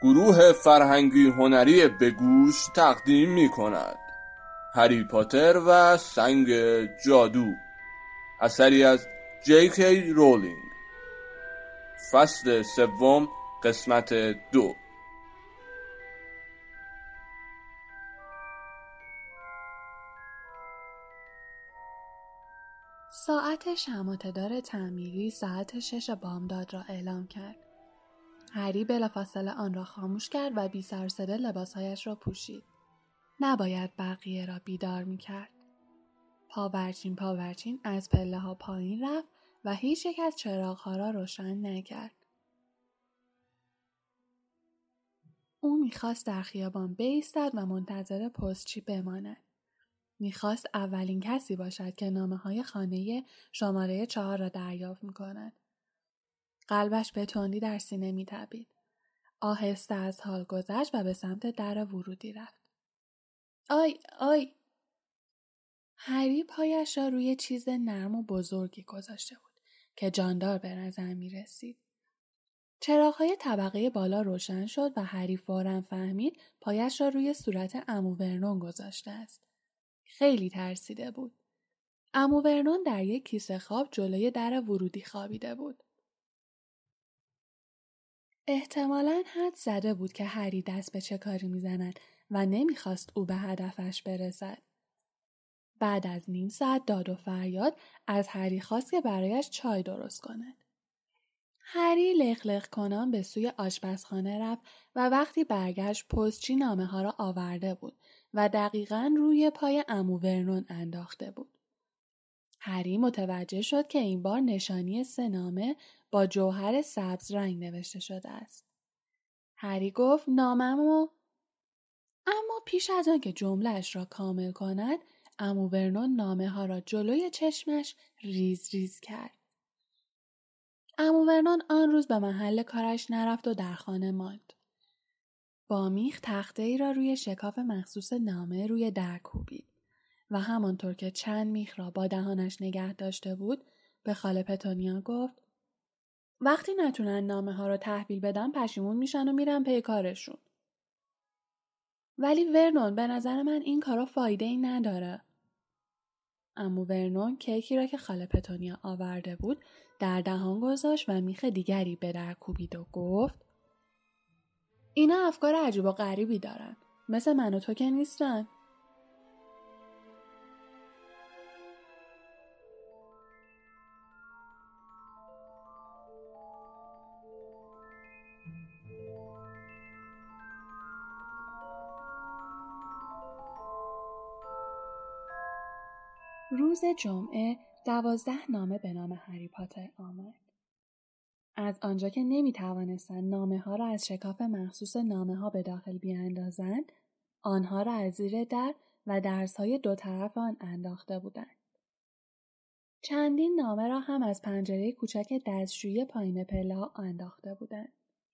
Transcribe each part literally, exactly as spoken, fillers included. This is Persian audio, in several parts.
گروه فرهنگی هنری بگوش تقدیم می کند هری پاتر و سنگ جادو، اثری از جی کی رولینگ، فصل سوم، قسمت دو. ساعت شمعدار تعمیری ساعت شش بامداد را اعلام کرد. هری بلافاصله آن را خاموش کرد و بی سر و صدا لباسهایش را پوشید. نباید بقیه را بیدار می کرد. پاورچین پاورچین از پله ها پایین رفت و هیچ یک از چراغ‌ها را روشن نکرد. او می‌خواست در خیابان بایستد و منتظر پستچی بماند. می‌خواست اولین کسی باشد که نامه‌های خانه شماره چهار را دریافت می‌کند. قلبش به تندی در سینه می‌تپید. آهسته از حال گذشت و به سمت در ورودی رفت. آی آی! هری پایش را روی چیز نرم و بزرگی گذاشته بود که جاندار به نظر می‌رسید. چراغ‌های طبقه بالا روشن شد و هری فوراً فهمید پایش را روی صورت عمو ورنون گذاشته است. خیلی ترسیده بود. عمو ورنون در یک کیسه خواب جلوی در ورودی خوابیده بود. احتمالاً حد زده بود که هری دست به چه کاری می‌زند و نمی‌خواست او به هدفش برسد. بعد از نیم ساعت داد و فریاد از هری خواست که برایش چای درست کند. هری لق لق کنان به سوی آشپزخانه رفت و وقتی برگشت پستچی نامه ها را آورده بود و دقیقاً روی پای عمو ورنون انداخته بود. هری متوجه شد که این بار نشانی سه نامه با جوهر سبز رنگ نوشته شده است. هری گفت ناممو، اما پیش از آن که جمله‌اش را کامل کند، عمو ورنون نامه ها را جلوی چشمش ریز ریز کرد. عمو ورنون آن روز به محل کارش نرفت و در خانه ماند. با میخ تخته ای را روی شکاف مخصوص نامه روی در کوبید و همانطور که چند میخ را با دهانش نگه داشته بود به خاله پتونیا گفت وقتی نتونن نامه ها رو تحویل بدن پشیمون میشن و میرن پی کارشون. ولی ورنون به نظر من این کارا فایده ای نداره. عمو ورنون کیکی را که خاله پتونیا آورده بود در دهان گذاشت و میخ دیگری به در کوبید و گفت اینا افکار عجیب و غریبی دارن. مثل من و تو که نیستن. روز جمعه دوازده نامه به نام هری پاتر آمد. از آنجا که نمی توانستند نامه ها را از شکاف مخصوص نامه ها به داخل بیاندازند، آنها را از زیر در و درز های دو طرف آن انداخته بودند. چندین نامه را هم از پنجره کوچک دستشویی پایین پله ها انداخته بودند.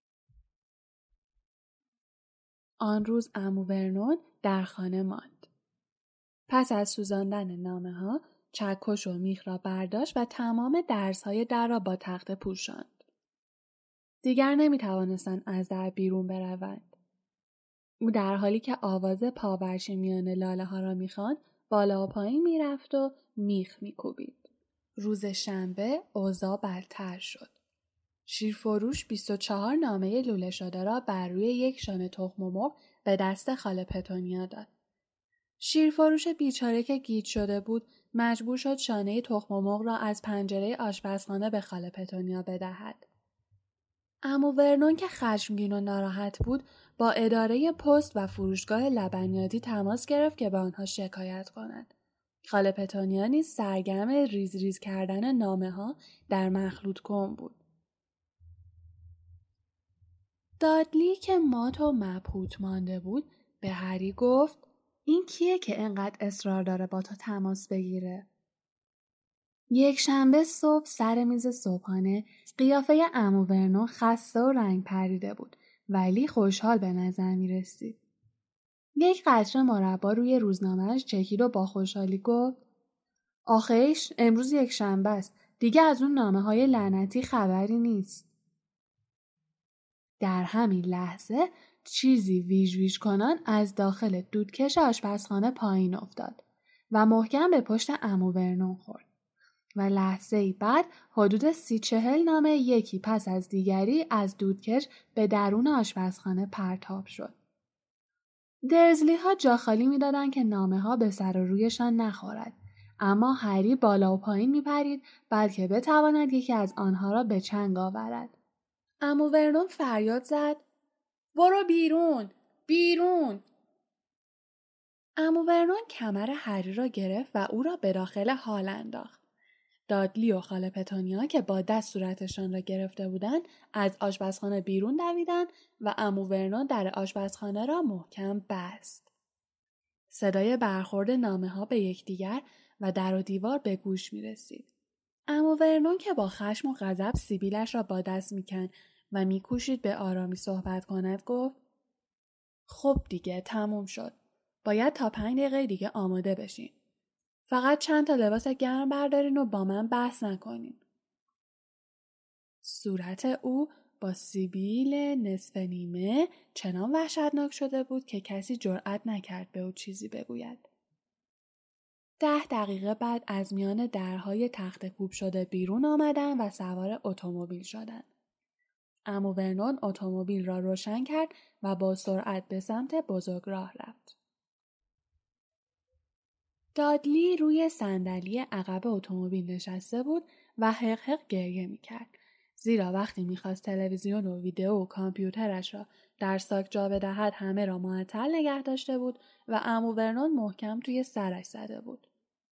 آن روز عمو ورنون در خانه ماند. پس از سوزاندن نامه ها، چکش و میخ را برداشت و تمام درزهای در را با تخته پوشاند. دیگر نمی توانستند از در بیرون بروند. او در حالی که آواز پاورچین میان لاله ها را میخواند، بالا و پایین میرفت و میخ میکوبید. روز شنبه اوضاع بدتر شد. شیرفروش بیست و چهار نامه لوله شده را بر روی یک شانه تخم مرغ به دست خاله پتونیا داد. شیرفروش بیچاره که گیج شده بود مجبور شد شانه تخم مرغ را از پنجره آشپزخانه به خاله پتونیا بدهد. عمو ورنون که خشمگین و ناراحت بود با اداره پست و فروشگاه لبنیاتی تماس گرفت که به آنها شکایت کند. خاله پتونیا نیز سرگرم ریز ریز کردن نامه ها در مخلوط کن بود. دادلی که مات و مبهوت مانده بود به هری گفت این کیه که انقدر اصرار داره با تو تماس بگیره؟ یک شنبه صبح سر میز صبحانه قیافه عمو ورنون خسته و رنگ پریده بود ولی خوشحال به نظر می رسید. یک قطره مربا روی روزنامه‌اش چکید و با خوشحالی گفت آخیش امروز یک شنبه است. دیگه از اون نامه های لعنتی خبری نیست. در همین لحظه چیزی ویژ ویژ کنان از داخل دودکش آشپزخانه پایین افتاد و محکم به پشت عمو ورنون خورد و لحظه‌ای بعد حدود سی چهل نامه یکی پس از دیگری از دودکش به درون آشپزخانه پرتاب شد. درزلی ها جا خالی می دادن که نامه ها به سر و رویشان نخورد، اما هری بالا و پایین می پرید بلکه بتواند یکی از آنها را به چنگ آورد. عمو ورنون فریاد زد: برو بیرون! بیرون! عمو ورنون کمر هری را گرفت و او را به داخل هال انداخت. دادلی و خاله پتونیا که با دست صورتشان را گرفته بودند از آشپزخانه بیرون دویدند و عمو ورنون در آشپزخانه را محکم بست. صدای برخورد نامه ها به یکدیگر و در و دیوار به گوش می رسید. عمو ورنون که با خشم و غضب سیبیلش را با دست می کند و می کوشید به آرامی صحبت کند گفت: خب دیگه تموم شد. باید تا پنج دقیقه دیگه آماده بشین. فقط چند تا لباس گرم بردارین و با من بحث نکنین. صورت او با سیبیل نصف نیمه چنان وحشتناک شده بود که کسی جرأت نکرد به او چیزی بگوید. ده دقیقه بعد از میان درهای تخت کوب شده بیرون آمدن و سوار اتومبیل شدند. عمو ورنون اتومبیل را روشن کرد و با سرعت به سمت بزرگراه رفت. دادلی روی صندلی عقب اتومبیل نشسته بود و حق حق گریه میکرد. زیرا وقتی میخواست تلویزیون و ویدئو و کامپیوترش را در ساک جا بدهد همه را معطل نگه داشته بود و عمو ورنون محکم توی سرش زده بود.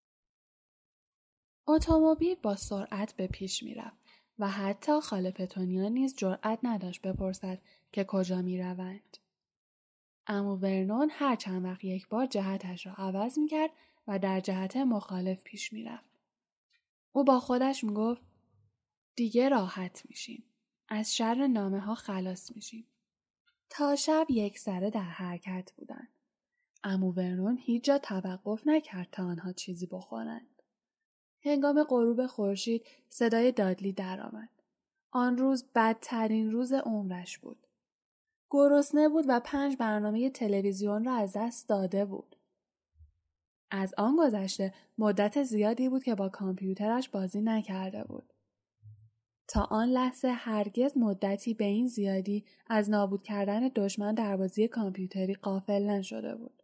اتومبیل با سرعت به پیش میرفت و حتی خاله پتونیا نیز جرأت نداشت بپرسد که کجا میروند. عمو ورنون هر چند وقت یک بار جهتش را عوض میکرد و در جهت مخالف پیش میرفت. او با خودش میگفت: دیگه راحت میشیم. از شر نامه ها خلاص میشیم. تا شب یک سره در حرکت بودند. عمو ورنون هیچ جا توقف نکرد تا آنها چیزی بخورند. هنگام غروب خورشید صدای دادلی درآمد. آن روز بدترین روز عمرش بود. گرسنه بود و پنج برنامه تلویزیون را از دست داده بود. از آن گذشته مدت زیادی بود که با کامپیوترش بازی نکرده بود. تا آن لحظه هرگز مدتی به این زیادی از نابود کردن دشمن در بازی کامپیوتری غافل نشده بود.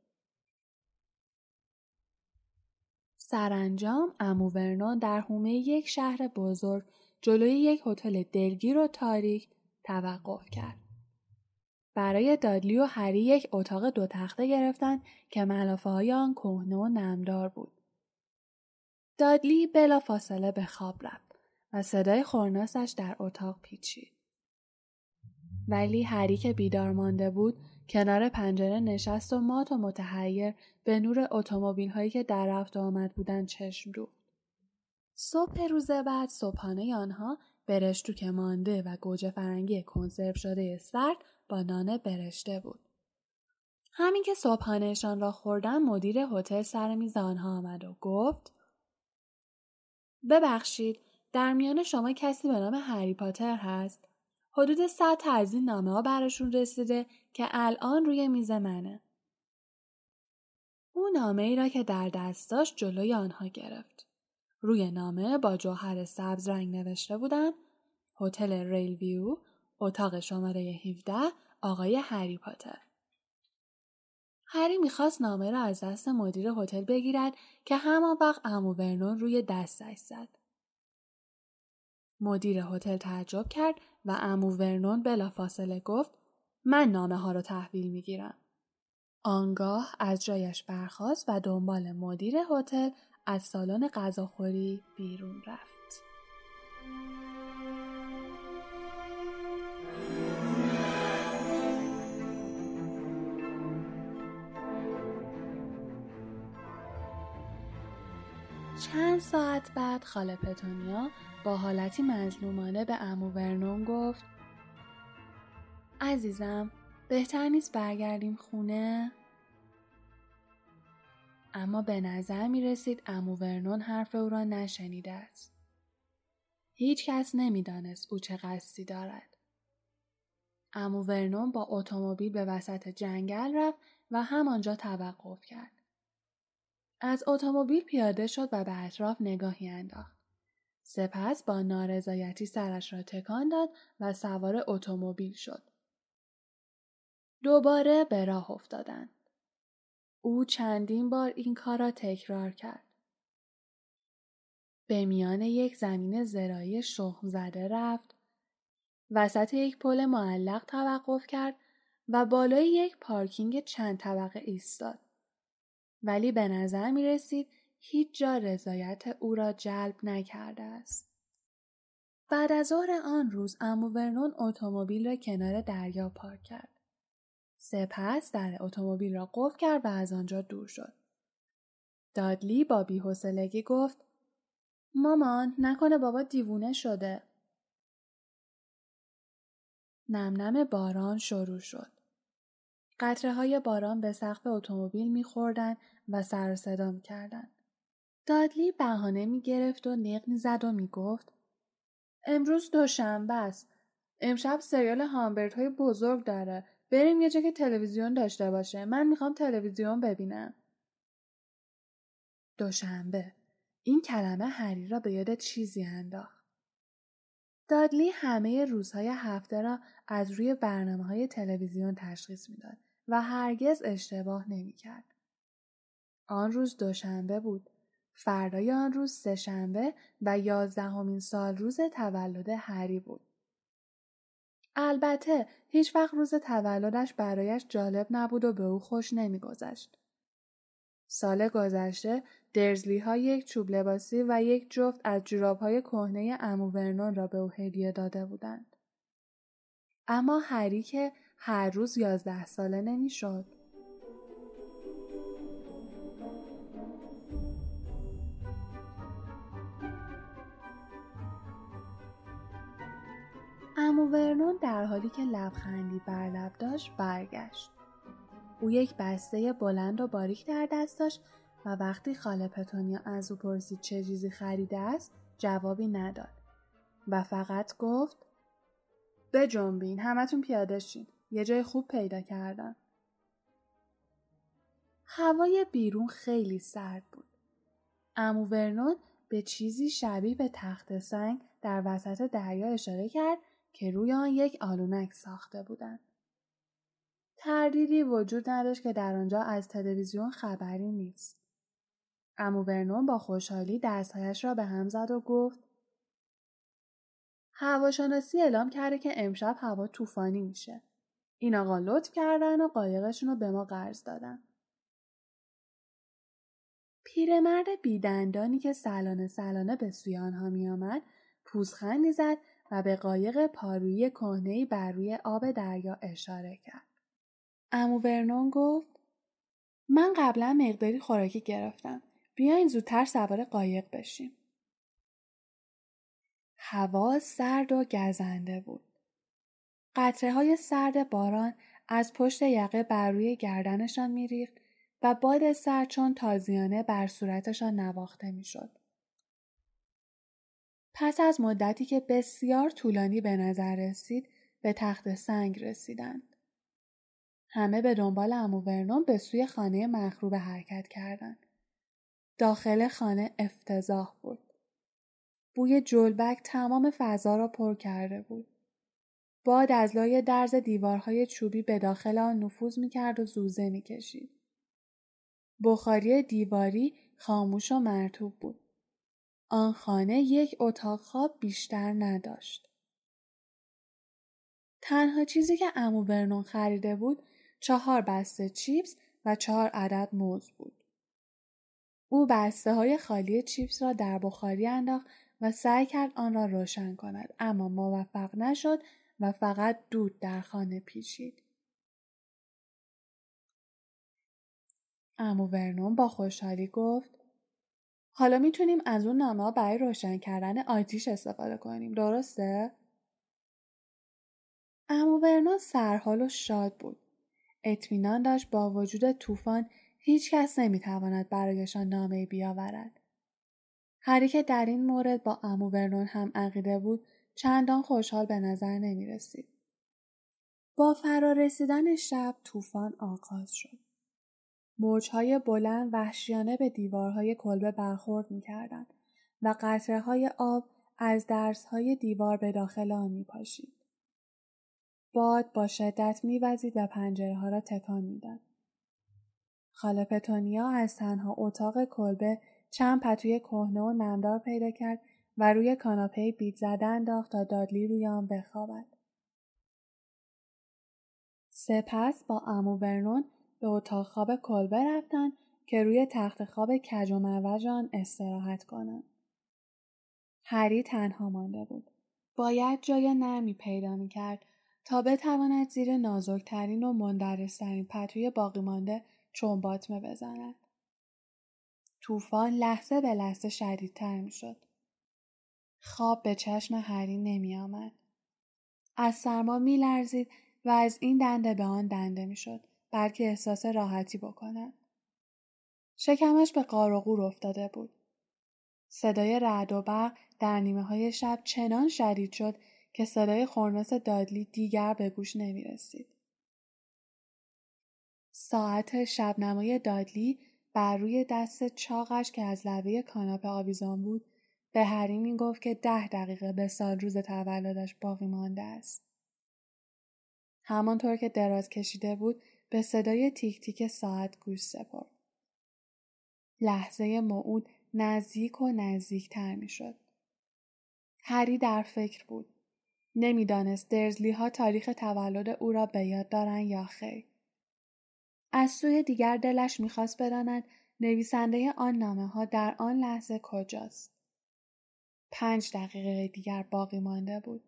سرانجام عمو ورنون در حومه یک شهر بزرگ جلوی یک هتل دلگیر و تاریک توقف کرد. برای دادلی و هری یک اتاق دو تخته گرفتند که ملافه های آن کهنه و نمدار بود. دادلی بلا فاصله به خواب رفت و صدای خورناسش در اتاق پیچید. ولی هری که بیدار مانده بود کنار پنجره نشست و مات و متحیر به نور اتومبیل هایی که در رفت و آمد بودند چشم دوخت. صبح روز بعد صبحانه آنها برشتو که مانده و گوجه فرنگی کنسرو شده سرد با نان برشته بود. همین که صبحانهشان را خوردن مدیر هتل سر میز آنها آمد و گفت: ببخشید، در میان شما کسی به نام هری پاتر هست؟ حدود صد تا از این نامه ها براشون رسیده که الان روی میز منه. او نامه ای را که در دست داشت جلوی آنها گرفت. روی نامه با جوهر سبز رنگ نوشته بودن: هتل ریل ویو، اتاق شماره هفده، آقای هری پاتر. هری میخواست نامه را از دست مدیر هتل بگیرد که همان وقت عمو ورنون روی دستش زد. مدیر هتل تعجب کرد و عمو ورنون بلافاصله گفت: من نامه ها رو تحویل میگیرم. آنگاه از جایش برخاست و دنبال مدیر هتل از سالن غذاخوری بیرون رفت. چند ساعت بعد خاله پتونیا با حالتی مظلومانه به عمو ورنون گفت: عزیزم، بهتر نیست برگردیم خونه؟ اما به نظر می رسید عمو ورنون حرف او را نشنیده است. هیچ کس نمی دانست او چه قصدی دارد. عمو ورنون با اتومبیل به وسط جنگل رفت و همانجا توقف کرد. از اتومبیل پیاده شد و به اطراف نگاهی انداخت. سپس با نارضایتی سرش را تکان داد و سوار اتومبیل شد. دوباره به راه افتادند. او چندین بار این کار را تکرار کرد. به میان یک زمین زراعی شخم زده رفت، وسط یک پل معلق توقف کرد و بالای یک پارکینگ چند طبقه ایستاد. ولی به نظر می رسید هیچ جا رضایت او را جلب نکرده است. بعد از ظهر آن روز عمو ورنون اتومبیل را کنار دریا پارک کرد. سپس در اتومبیل را قفل کرد و از آنجا دور شد. دادلی با بی‌حوصلگی گفت: مامان، نکنه بابا دیوونه شده. نم نم باران شروع شد. قطره های باران به سقف اتومبیل می‌خوردند و سر و صدا می‌کردند. دادلی بهانه می‌گرفت و نق می‌زد و می‌گفت: امروز دوشنبه است. امشب سریال هامبرگ‌های بزرگ داره. بریم یه جا که تلویزیون داشته باشه. من می‌خوام تلویزیون ببینم. دوشنبه. این کلمه هری را به یاد چیزی انداخت. دادلی همه روزهای هفته را از روی برنامه‌های تلویزیون تشخیص می‌داد و هرگز اشتباه نمی‌کرد. آن روز دوشنبه بود. فردای آن روز سه‌شنبه و یازدهمین سال روز تولد هری بود. البته هیچ وقت روز تولدش برایش جالب نبود و به او خوش نمی‌گذشت. سال گذشته درزلی ها یک چوب لباسی و یک جفت از جوراب های کهنه عمو ورنون را به او هدیه داده بودند. اما هری که هر روز یازده ساله نمی‌شد. عمو ورنون در حالی که لبخندی بر لب داشت برگشت. او یک بسته بلند و باریک در دست داشت و وقتی خاله پتونیا از او پرسید چه چیزی خریده است جوابی نداد و فقط گفت: بجنبین، همتون پیاده شین، یه جای خوب پیدا کردم. هوای بیرون خیلی سرد بود. عمو ورنون به چیزی شبیه به تخت سنگ در وسط دریا اشاره کرد که روی آن یک آلونک ساخته بودند. تردیدی وجود نداشت که در آنجا از تلویزیون خبری نیست. عمو ورنون با خوشحالی دستهایش را به هم زد و گفت: هواشناسی اعلام کرده که امشب هوا طوفانی میشه. این آقا لطف کردن و قایقشون رو به ما قرض دادن. پیرمرد بیدندانی که سلانه سلانه به سوی آنها می آمد پوزخندی زد و به قایق پارویی کهنه‌ای بر روی آب دریا اشاره کرد. عمو ورنون گفت: من قبلا مقداری خوراکی گرفتم. بیاین زودتر سوار قایق بشیم. هوا سرد و گزنده بود. قطره‌های سرد باران از پشت یقه بر روی گردنشان می‌ریخت و باد سرد چون تازیانه بر صورتشان نواخته می‌شد. پس از مدتی که بسیار طولانی به نظر رسید، به تخت سنگ رسیدند. همه به دنبال عمو ورنون به سوی خانه مخروبه حرکت کردند. داخل خانه افتضاح بود. بوی جلبک تمام فضا را پر کرده بود. باد از لای درز دیوارهای چوبی به داخل آن نفوذ می‌کرد و زوزه می‌کشید. بخاری دیواری خاموش و مرطوب بود. آن خانه یک اتاق خواب بیشتر نداشت. تنها چیزی که عمو ورنون خریده بود چهار بسته چیپس و چهار عدد موز بود. او بسته های خالی چیپس را در بخاری انداخت و سعی کرد آن را روشن کند، اما موفق نشد و فقط دود در خانه پیچید. عمو ورنون با خوشحالی گفت: حالا میتونیم از اون نامه‌ها برای روشن کردن آتیش استفاده کنیم، درسته؟ عمو ورنون سرحال و شاد بود. اطمینان داشت با وجود طوفان هیچ کس نمیتواند برایشان نامه‌ای بیاورد. هری که در این مورد با عمو ورنون هم عقیده بود، چندان خوشحال به نظر نمی رسید. با فرارسیدن شب طوفان آغاز شد. موجهای بلند وحشیانه به دیوارهای کلبه برخورد می‌کردند و قطره‌های آب از درزهای دیوار به داخل آن می‌پاشید. باد با شدت می‌وزید و پنجره‌ها را تکان می‌داد. خاله پتونیا از تنها اتاق کلبه چند پتوی کهنه و نمدار پیدا کرد و روی کاناپه بیت زده انداخت تا دادلی روی آن بخوابد. سپس با عمو ورنون به اتاق خواب کلبه رفتند که روی تخت خواب کج و معوج آن استراحت کنند. هری تنها مانده بود. باید جای نرمی پیدا می‌کرد تا بتواند زیر نازکترین و مندرس‌ترین پتوی باقی مانده چنباتمه بزند. طوفان لحظه به لحظه شدیدتر می‌شد. خواب به چشم هری نمی‌آمد. از سرما می‌لرزید و از این دنده به آن دنده می‌شد، بلکه احساس راحتی بکند. شکمش به غار و غور افتاده بود. صدای رعد و برق در نیمه‌های شب چنان شدید شد که صدای خرناس دادلی دیگر به گوش نمی‌رسید. ساعت شبنمای دادلی بر روی دست چاقش که از لبه کاناپه آویزان بود به هری می‌گفت که ده دقیقه به سال روز تولدش باقی مانده است. همانطور که دراز کشیده بود به صدای تیک تیک ساعت گوش سپرد. لحظه موعود نزدیک و نزدیکتر می‌شد. هری در فکر بود. نمی‌دانست درزلی‌ها تاریخ تولد او را به یاد دارند یا خیر. از سوی دیگر دلش می‌خواست بداند نویسنده آن نامه‌ها در آن لحظه کجاست. پنج دقیقه دیگر باقی مانده بود.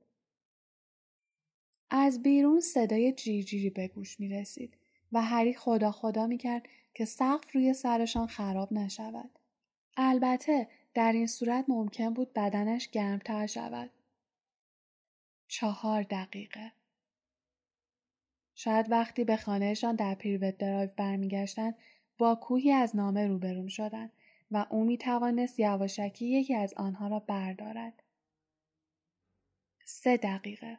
از بیرون صدای جیرجیری به گوش می‌رسید و هری خدا خدا می‌کرد که سقف روی سرشان خراب نشود. البته در این صورت ممکن بود بدنش گرمتر شود. چهار دقیقه. شاید وقتی به خانهشان در پیروت درایو برمیگشتند با کوهی از نامه روبرو شدند و او می‌توانست یواشکی یکی از آنها را بردارد. سه دقیقه.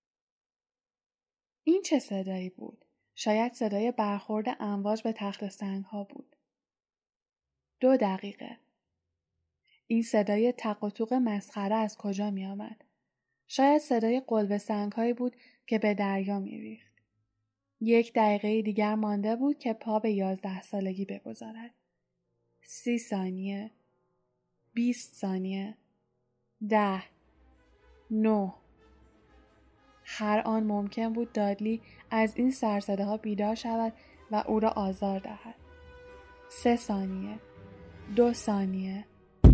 این چه صدایی بود؟ شاید صدای برخورد امواج به تخت سنگ‌ها بود. دو دقیقه. این صدای تق و توق مسخره از کجا می آمد؟ شاید صدای قلب سنگ‌هایی بود که به دریا می ریخت. یک دقیقه دیگر مانده بود که پا به یازده سالگی بگذارد. سی ثانیه. بیست ثانیه. ده. نه. هر آن ممکن بود دادلی از این سرصداها بیدار شود و او را آزار دهد. سه ثانیه. دو ثانیه.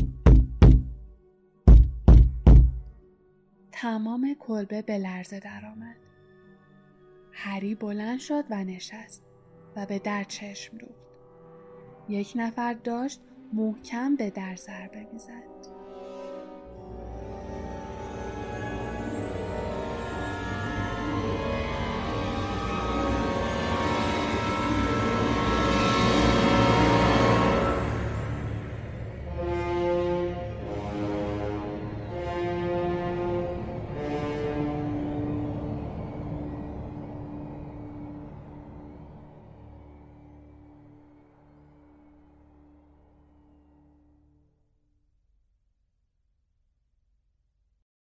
تمام کلبه به لرزه درآمد. هری بلند شد و نشست و به در چشم دوخت. یک نفر داشت محکم به در ضربه می‌زد.